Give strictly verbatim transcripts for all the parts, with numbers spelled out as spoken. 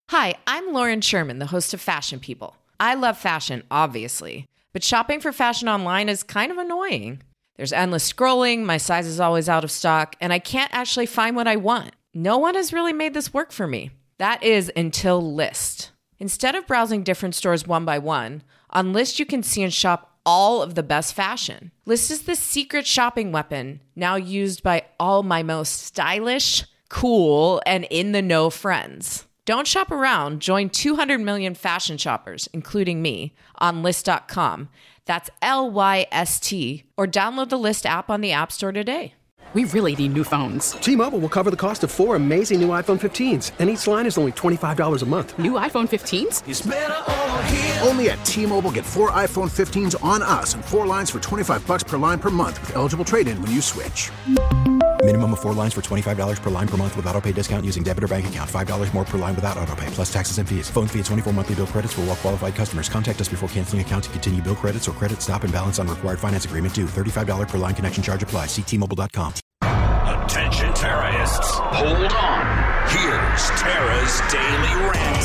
Hi, I'm Lauren Sherman, the host of Fashion People. I love fashion, obviously, but shopping for fashion online is kind of annoying. There's endless scrolling, my size is always out of stock, and I can't actually find what I want. No one has really made this work for me. That is until Lyst. Instead of browsing different stores one by one, on Lyst you can see and shop all of the best fashion. Lyst is the secret shopping weapon now used by all my most stylish, cool, and in-the-know friends. Don't shop around. Join two hundred million fashion shoppers, including me, on Lyst dot com. That's L Y S T. Or download the Lyst app on the App Store today. We really need new phones. T-Mobile will cover the cost of four amazing new iPhone fifteens, and each line is only twenty-five dollars a month. New iPhone fifteens? It's better over here. Only at T-Mobile, get four iPhone fifteens on us and four lines for twenty-five bucks per line per month with eligible trade-in when you switch. Minimum of four lines for twenty-five dollars per line per month with autopay discount using debit or bank account. five dollars more per line without autopay, plus taxes and fees. Phone fee at twenty-four monthly bill credits for well-qualified customers. Contact us before canceling account to continue bill credits or credit stop and balance on required finance agreement due. thirty-five dollars per line connection charge applies. See T Mobile dot com. Attention terrorists, hold on. Here's Tara's Daily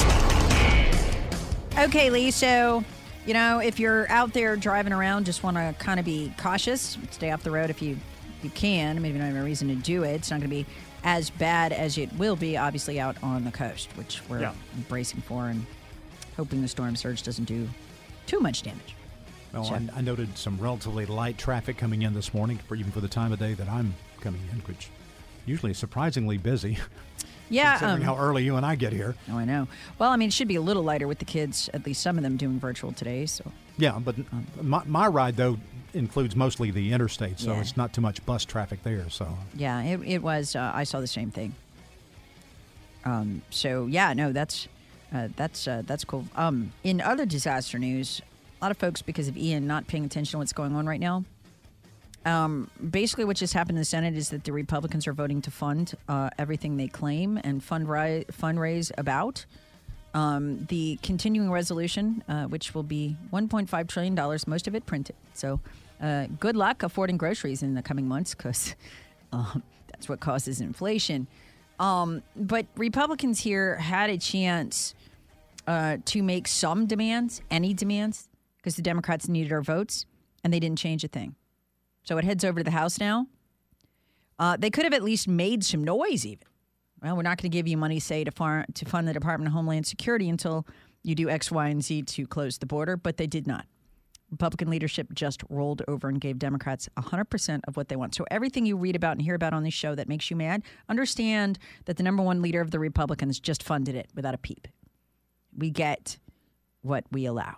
Rant. Okay, Lee, so, you know, if you're out there driving around, just want to kind of be cautious, stay off the road if you, you can. Maybe not have a reason to do it. It's not going to be as bad as it will be, obviously, out on the coast, which we're yeah. bracing for and hoping the storm surge doesn't do too much damage. Well, so. I, I noted some relatively light traffic coming in this morning, for, even for the time of day that I'm coming in, which usually is surprisingly busy. Yeah. Considering um, how early you and I get here. Oh, I know. Well, I mean, it should be a little lighter with the kids, at least some of them doing virtual today. So. Yeah, but um, my, my ride, though, includes mostly the interstate, so yeah. it's not too much bus traffic there. So Yeah, it, it was. Uh, I saw the same thing. Um. So, yeah, no, that's uh, that's uh, that's cool. Um. In other disaster news, a lot of folks, because of Ian, not paying attention to what's going on right now. Um, basically, what just happened in the Senate is that the Republicans are voting to fund uh, everything they claim and fundri- fundraise about. Um, the continuing resolution, uh, which will be one point five trillion dollars, most of it printed. So uh, good luck affording groceries in the coming months, because um, that's what causes inflation. Um, but Republicans here had a chance uh, to make some demands, any demands, because the Democrats needed our votes, and they didn't change a thing. So it heads over to the House now. Uh, they could have at least made some noise even. Well, we're not going to give you money, say, to, far, to fund the Department of Homeland Security until you do X, Y, and Z to close the border, but they did not. Republican leadership just rolled over and gave Democrats one hundred percent of what they want. So everything you read about and hear about on this show that makes you mad, understand that the number one leader of the Republicans just funded it without a peep. We get what we allow.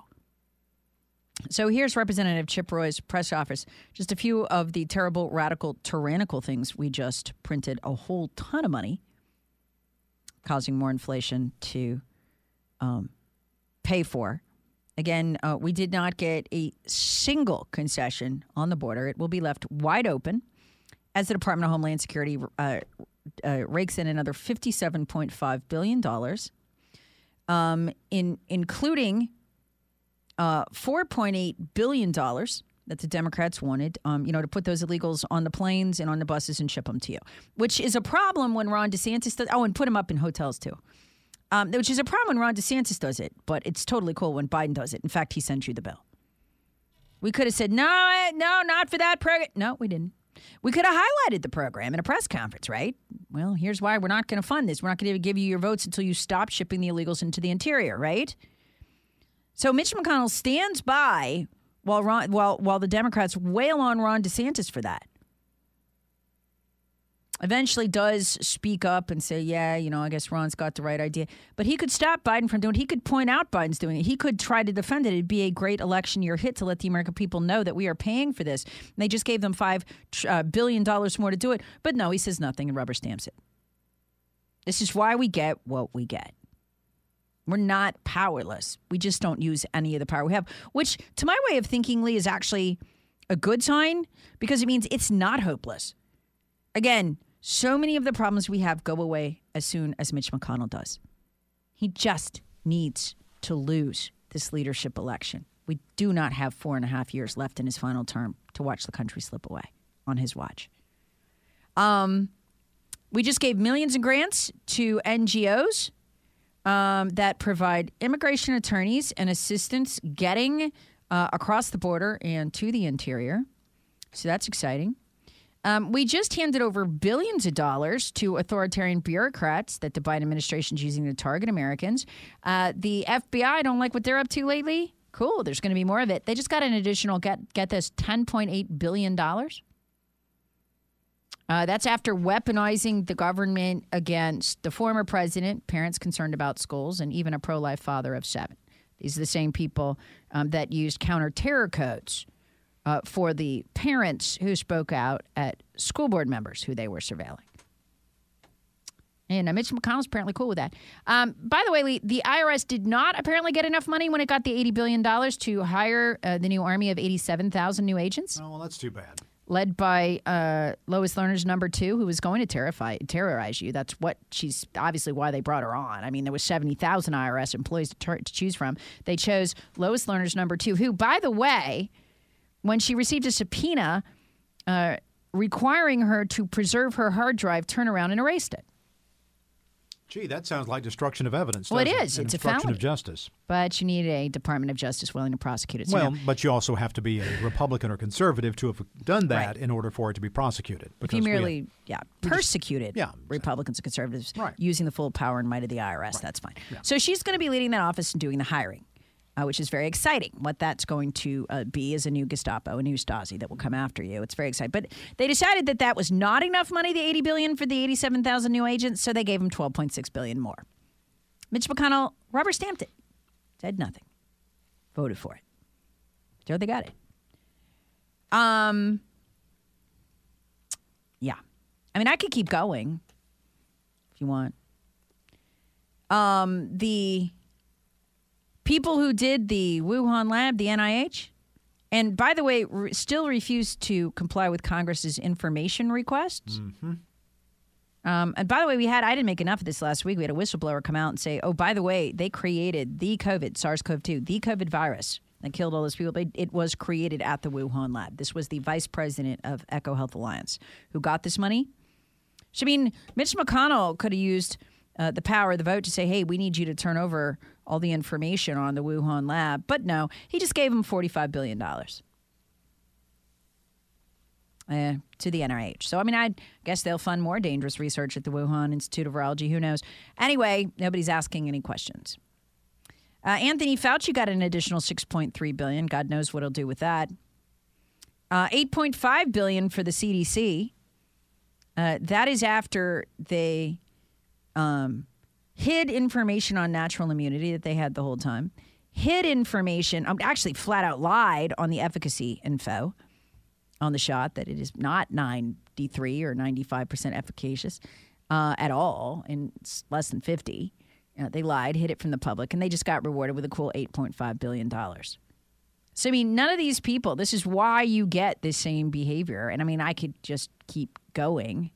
So here's Representative Chip Roy's press office. Just a few of the terrible, radical, tyrannical things we just printed a whole ton of money, causing more inflation to um, pay for. Again, uh, we did not get a single concession on the border. It will be left wide open as the Department of Homeland Security uh, uh, rakes in another fifty-seven point five billion dollars, um, in including uh, four point eight billion dollars that the Democrats wanted, um, you know, to put those illegals on the planes and on the buses and ship them to you, which is a problem when Ron DeSantis does. Oh, and put them up in hotels, too. Um, which is a problem when Ron DeSantis does it, but it's totally cool when Biden does it. In fact, he sent you the bill. We could have said, no, no, not for that program. No, we didn't. We could have highlighted the program in a press conference, right? Well, here's why we're not going to fund this. We're not going to give you your votes until you stop shipping the illegals into the interior, right? So Mitch McConnell stands by while Ron, while while the Democrats wail on Ron DeSantis for that. Eventually does speak up and say, yeah, you know, I guess Ron's got the right idea. But he could stop Biden from doing it. He could point out Biden's doing it. He could try to defend it. It'd be a great election year hit to let the American people know that we are paying for this. And they just gave them five uh, billion dollars more to do it. But no, he says nothing and rubber stamps it. This is why we get what we get. We're not powerless. We just don't use any of the power we have, which to my way of thinking, Lee, is actually a good sign because it means it's not hopeless. Again, so many of the problems we have go away as soon as Mitch McConnell does. He just needs to lose this leadership election. We do not have four and a half years left in his final term to watch the country slip away on his watch. Um, we just gave millions in grants to N G Os. um, that provide immigration attorneys and assistance getting uh, across the border and to the interior. So that's exciting. Um, we just handed over billions of dollars to authoritarian bureaucrats that the Biden administration is using to target Americans. Uh, the F B I don't like what they're up to lately. Cool. There's going to be more of it. They just got an additional, get, get this, ten point eight billion dollars. Uh, that's after weaponizing the government against the former president, parents concerned about schools, and even a pro-life father of seven. These are the same people um, that used counter-terror codes Uh, for the parents who spoke out at school board members who they were surveilling. And uh, Mitch McConnell's apparently cool with that. Um, by the way, Lee, the I R S did not apparently get enough money when it got the eighty billion dollars to hire uh, the new army of eighty-seven thousand new agents. Oh, well, that's too bad. Led by uh, Lois Lerner's number two, who was going to terrify, terrorize you. That's what she's obviously why they brought her on. I mean, there was seventy thousand I R S employees to, ter- to choose from. They chose Lois Lerner's number two, who, by the way, when she received a subpoena uh, requiring her to preserve her hard drive, turned around and erased it. Gee, that sounds like destruction of evidence. Well, it doesn't is. An It's a obstruction felony. of justice. But you need a Department of Justice willing to prosecute it. So well, now, but you also have to be a Republican or conservative to have done that Right. in order for it to be prosecuted. if you because we merely have- yeah we just- persecuted yeah, Republicans and conservatives Right. using the full power and might of the I R S, that's fine. So she's going to be leading that office and doing the hiring. Uh, which is very exciting. What that's going to uh, be is a new Gestapo, a new Stasi that will come after you. It's very exciting. But they decided that that was not enough money, the eighty billion dollars for the eighty-seven thousand new agents, so they gave them twelve point six billion dollars more. Mitch McConnell rubber stamped it. Said nothing. Voted for it. So they got it. Um. Yeah. I mean, I could keep going if you want. Um, the people who did the Wuhan lab, the N I H, and by the way, re- still refused to comply with Congress's information requests. Mm-hmm. Um, and by the way, we had, I didn't make enough of this last week. We had a whistleblower come out and say, oh, by the way, they created the COVID, SARS-C o V two, the COVID virus that killed all those people. But it was created at the Wuhan lab. This was the vice president of Echo Health Alliance who got this money. So, I mean, Mitch McConnell could have used uh, the power of the vote to say, hey, we need you to turn over all the information on the Wuhan lab. But no, he just gave him forty-five billion dollars uh, to the N I H. So, I mean, I guess they'll fund more dangerous research at the Wuhan Institute of Virology. Who knows? Anyway, nobody's asking any questions. Uh, Anthony Fauci got an additional six point three billion dollars. God knows what he'll do with that. Uh, eight point five billion dollars for the C D C. Uh, that is after they um, hid information on natural immunity that they had the whole time. Hid information, um, actually flat out lied on the efficacy info on the shot, that it is not ninety-three or ninety-five percent efficacious uh, at all, and it's less than fifty. Uh, they lied, hid it from the public, and they just got rewarded with a cool eight point five billion dollars. So, I mean, none of these people, this is why you get this same behavior. And, I mean, I could just keep going.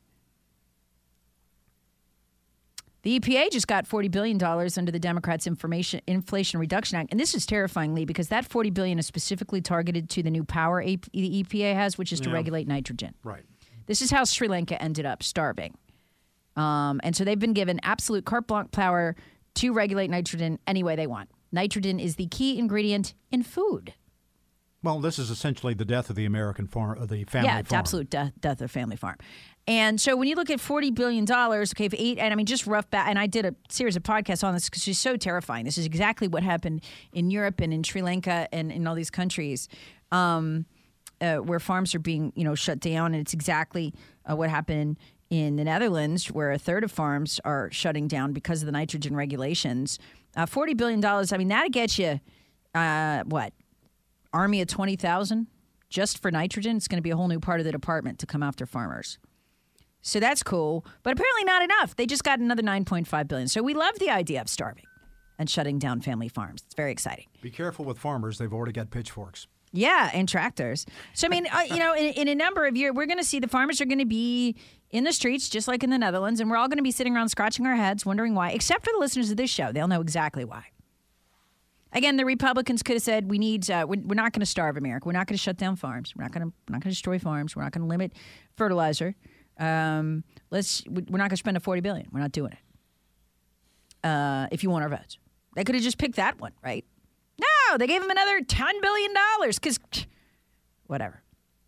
The E P A just got forty billion dollars under the Democrats' Information, Inflation Reduction Act. And this is terrifyingly because that forty billion dollars is specifically targeted to the new power the E P A has, which is to Yeah. regulate nitrogen. Right. This is how Sri Lanka ended up starving. Um, and so they've been given absolute carte blanche power to regulate nitrogen any way they want. Nitrogen is the key ingredient in food. Well, this is essentially the death of the American farm, of the family yeah, farm. it's absolute death, death of family farm. And so when you look at forty billion dollars, okay, for eight, and I mean, just rough back, and I did a series of podcasts on this because it's so terrifying. This is exactly what happened in Europe and in Sri Lanka and in all these countries um, uh, where farms are being, you know, shut down. And it's exactly uh, what happened in the Netherlands, where a third of farms are shutting down because of the nitrogen regulations. Uh, forty billion dollars, I mean, that'd get you, uh, what, army of twenty thousand just for nitrogen? It's going to be a whole new part of the department to come after farmers. So that's cool, but apparently not enough. They just got another nine point five billion dollars. So we love the idea of starving and shutting down family farms. It's very exciting. Be careful with farmers. They've already got pitchforks. Yeah, and tractors. So, I mean, uh, you know, in, in a number of years, we're going to see the farmers are going to be in the streets, just like in the Netherlands, and we're all going to be sitting around scratching our heads, wondering why, except for the listeners of this show. They'll know exactly why. Again, the Republicans could have said, we need, uh, we're, we're not going to starve America. We're not going to shut down farms. We're not going to we're not going to destroy farms. We're not going to limit fertilizer. Um, let's, we're not going to spend a forty billion dollars. We're not doing it. uh, if you want our votes. They could have just picked that one, right? No, they gave him another ten billion dollars because whatever.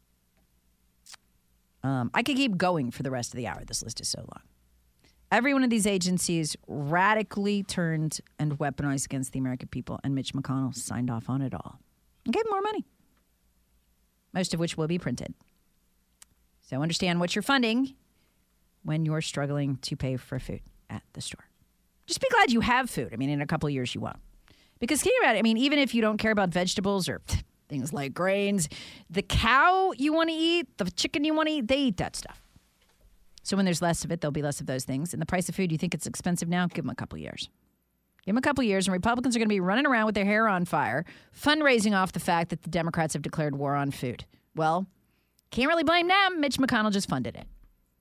Um, I could keep going for the rest of the hour. This list is so long. Every one of these agencies radically turned and weaponized against the American people, and Mitch McConnell signed off on it all and gave them more money, most of which will be printed. So understand what you're funding when you're struggling to pay for food at the store. Just be glad you have food. I mean, in a couple of years, you won't. Because think about it. I mean, even if you don't care about vegetables or things like grains, the cow you want to eat, the chicken you want to eat, they eat that stuff. So when there's less of it, there'll be less of those things. And the price of food, you think it's expensive now? Give them a couple years. Give them a couple years, and Republicans are going to be running around with their hair on fire, fundraising off the fact that the Democrats have declared war on food. Well, can't really blame them. Mitch McConnell just funded it.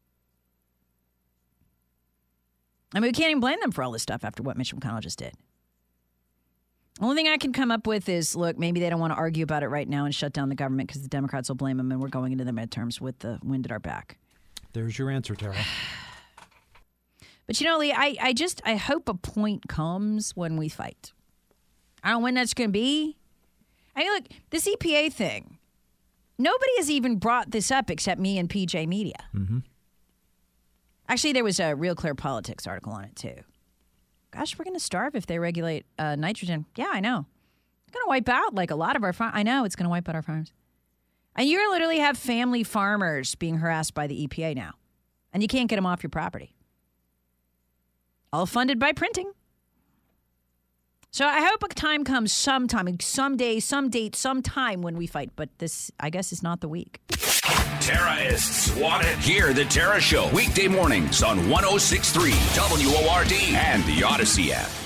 I mean, we can't even blame them for all this stuff after what Mitch McConnell just did. Only thing I can come up with is, look, maybe they don't want to argue about it right now and shut down the government because the Democrats will blame them, and we're going into the midterms with the wind at our back. There's your answer, Tara. But, you know, Lee, I, I just, I hope a point comes when we fight. I don't know when that's going to be. I mean, look, this E P A thing, nobody has even brought this up except me and P J Media. Mm-hmm. Actually, there was a Real Clear Politics article on it, too. Gosh, we're going to starve if they regulate uh, nitrogen. Yeah, I know. It's going to wipe out, like, a lot of our farms. I know it's going to wipe out our farms. And you literally have family farmers being harassed by the E P A now. And you can't get them off your property. All funded by printing. So I hope a time comes sometime, someday, some date, sometime when we fight. But this, I guess, is not the week. Terrorists want it. Hear the Tara Show weekday mornings on one oh six point three W O R D and the Odyssey app.